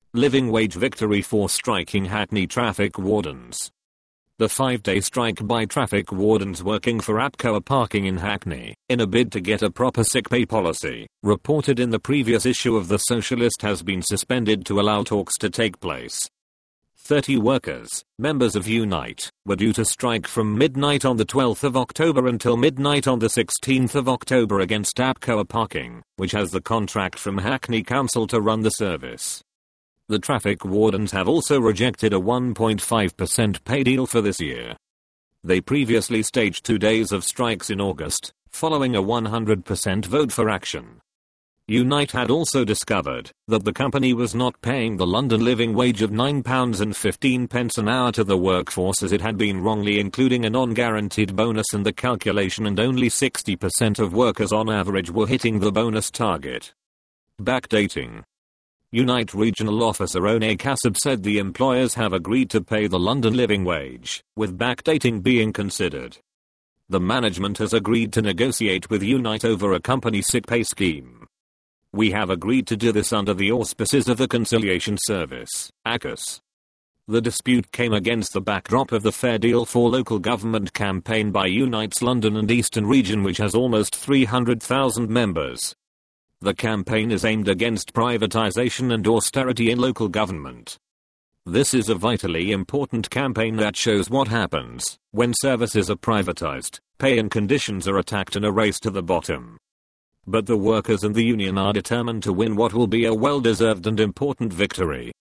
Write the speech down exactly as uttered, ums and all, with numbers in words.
Living wage victory for striking Hackney traffic wardens. The five-day strike by traffic wardens working for APCOA Parking in Hackney, in a bid to get a proper sick pay policy, reported in the previous issue of The Socialist, has been suspended to allow talks to take place. thirty workers, members of Unite, were due to strike from midnight on the twelfth of October until midnight on the sixteenth of October against APCOA Parking, which has the contract from Hackney Council to run the service. The traffic wardens have also rejected a one point five percent pay deal for this year. They previously staged two days of strikes in August, following a one hundred percent vote for action. Unite had also discovered that the company was not paying the London living wage of nine pounds fifteen an hour to the workforce, as it had been wrongly including a non-guaranteed bonus in the calculation, and only sixty percent of workers on average were hitting the bonus target. Backdating. Unite Regional Officer One Kassab said the employers have agreed to pay the London living wage, with backdating being considered. The management has agreed to negotiate with Unite over a company sick pay scheme. We have agreed to do this under the auspices of the Conciliation Service, A C U S. The dispute came against the backdrop of the Fair Deal for Local Government campaign by Unite's London and Eastern region, which has almost three hundred thousand members. The campaign is aimed against privatization and austerity in local government. This is a vitally important campaign that shows what happens when services are privatized, pay and conditions are attacked, in a race to the bottom. But the workers and the union are determined to win what will be a well-deserved and important victory.